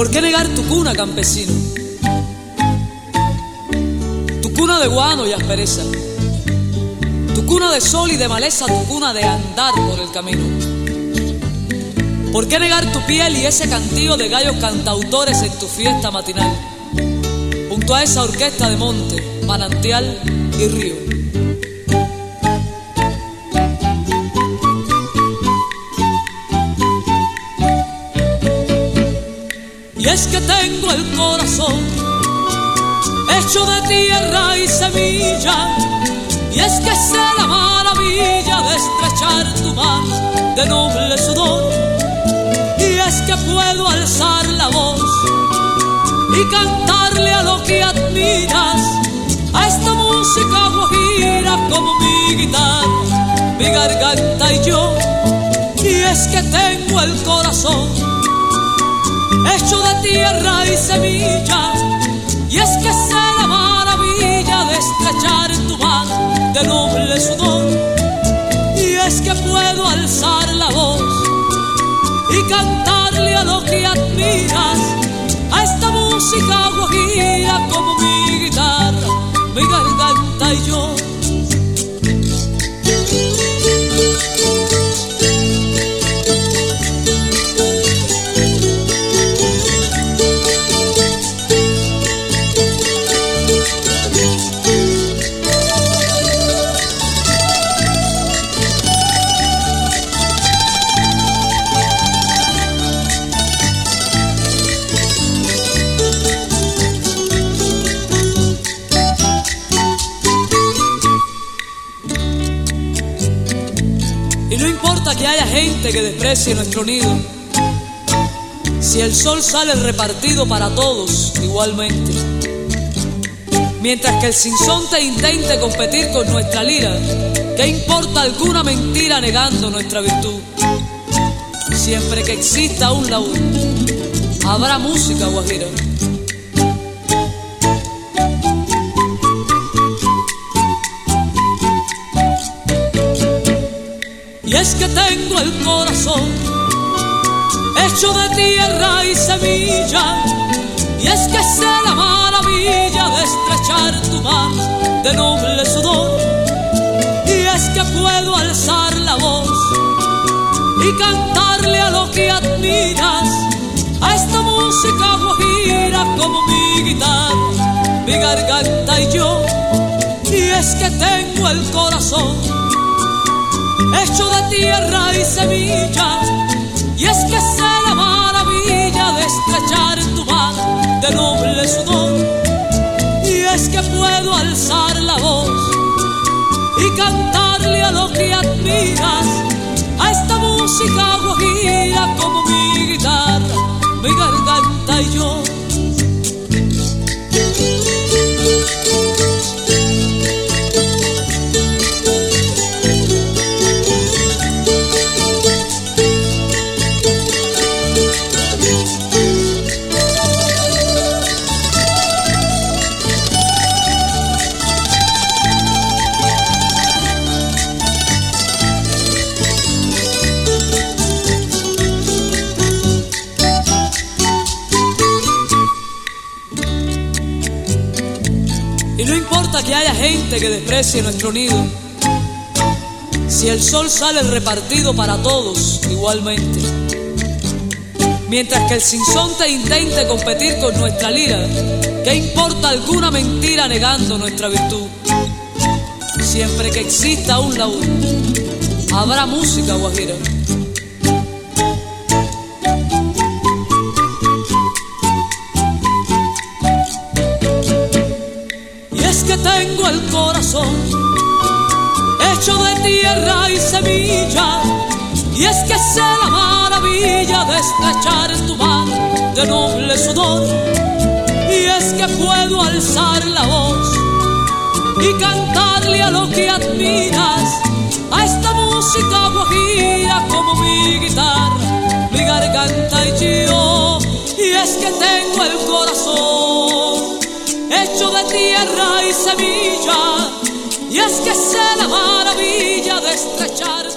¿Por qué negar tu cuna, campesino? Tu cuna de guano y aspereza, tu cuna de sol y de maleza, tu cuna de andar por el camino. ¿Por qué negar tu piel y ese cantío de gallos cantautores en tu fiesta matinal, junto a esa orquesta de monte, manantial y río? Y es que tengo el corazón hecho de tierra y semilla, y es que sé la maravilla de estrechar tu mano de noble sudor, y es que puedo alzar la voz y cantarle a lo que admiras, a esta música guajira como mi guitarra, mi garganta y yo. Y es que tengo el corazón hecho de tierra y semilla, y es que sé la maravilla de estrechar tu mano de noble sudor, y es que puedo alzar la voz y cantarle a lo que admiras, a esta música guajira como mi guitarra, mi garganta y yo. Y no importa que haya gente que desprecie nuestro nido, si el sol sale repartido para todos igualmente. Mientras que el sinsonte intente competir con nuestra lira, ¿qué importa alguna mentira negando nuestra virtud? Siempre que exista un laúd, habrá música guajira. Y es que tengo el corazón hecho de tierra y semilla, y es que sé la maravilla de estrechar tu mano de noble sudor, y es que puedo alzar la voz y cantarle a lo que admiras, a esta música guajira como mi guitarra, mi garganta y yo. Y es que tengo el corazón hecho de tierra y semilla, y es que sé la maravilla de estrechar tu mano de noble sudor, y es que puedo alzar la voz y cantarle a lo que admiras, a esta música guajira como mi guitarra, mi garganta y yo. Y no importa que haya gente que desprecie nuestro nido, si el sol sale repartido para todos igualmente. Mientras que el sinsonte intente competir con nuestra lira, ¿qué importa alguna mentira negando nuestra virtud? Siempre que exista un laúd, habrá música guajira. Que tengo el corazón hecho de tierra y semilla, y es que sé la maravilla de estrechar tu mano de noble sudor, y es que puedo alzar la voz y cantarle a lo que admiras, a esta música guajira como mi guitarra, mi garganta y yo. Y es que tengo el corazón hecho de tierra y semilla, y es que sé la maravilla de estrechar